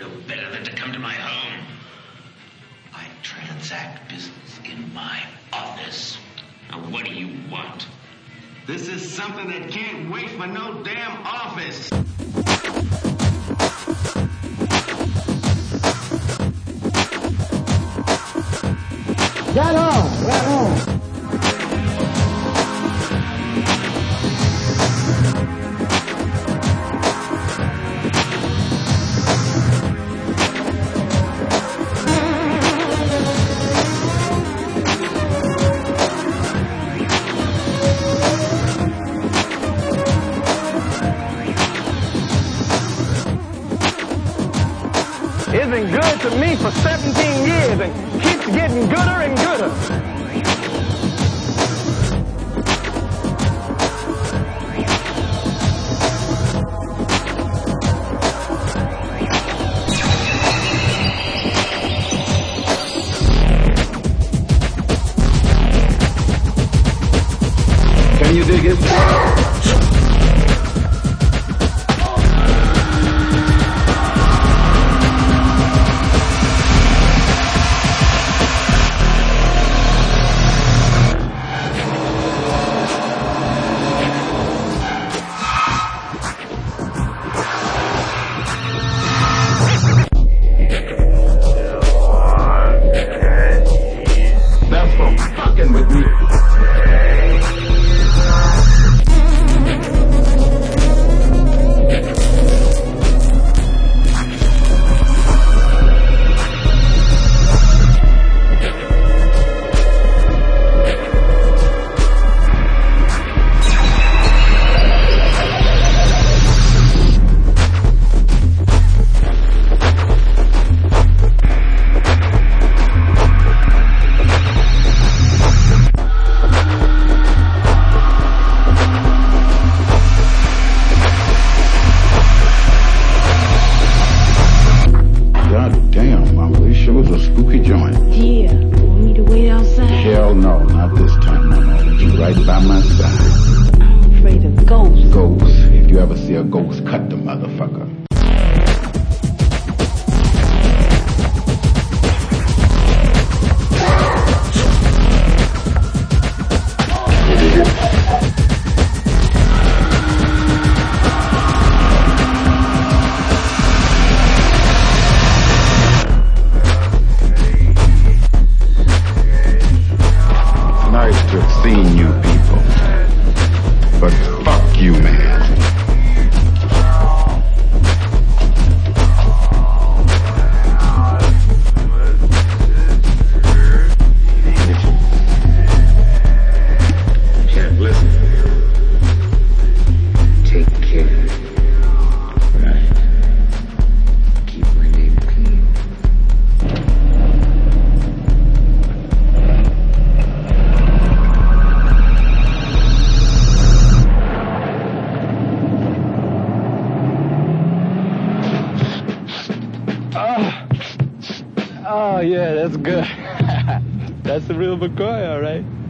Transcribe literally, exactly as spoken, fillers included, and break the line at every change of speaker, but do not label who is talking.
No better than to come to my home. I transact business in my office. Now, what do you want?
This is something that can't wait for no damn office.
Right on, right on. It's been good to me for seventeen years and keeps getting gooder and gooder.
Can you dig it? With me. Hell no, not this time, Mama. You right by my side.
I'm afraid of ghosts.
Ghosts. If you ever see a ghost, cut the motherfucker. To have seen you people, but fuck you, man.
Jack, listen. Take care. Right. Keep my name clean.
Oh, yeah, that's good. That's the real McCoy, all right.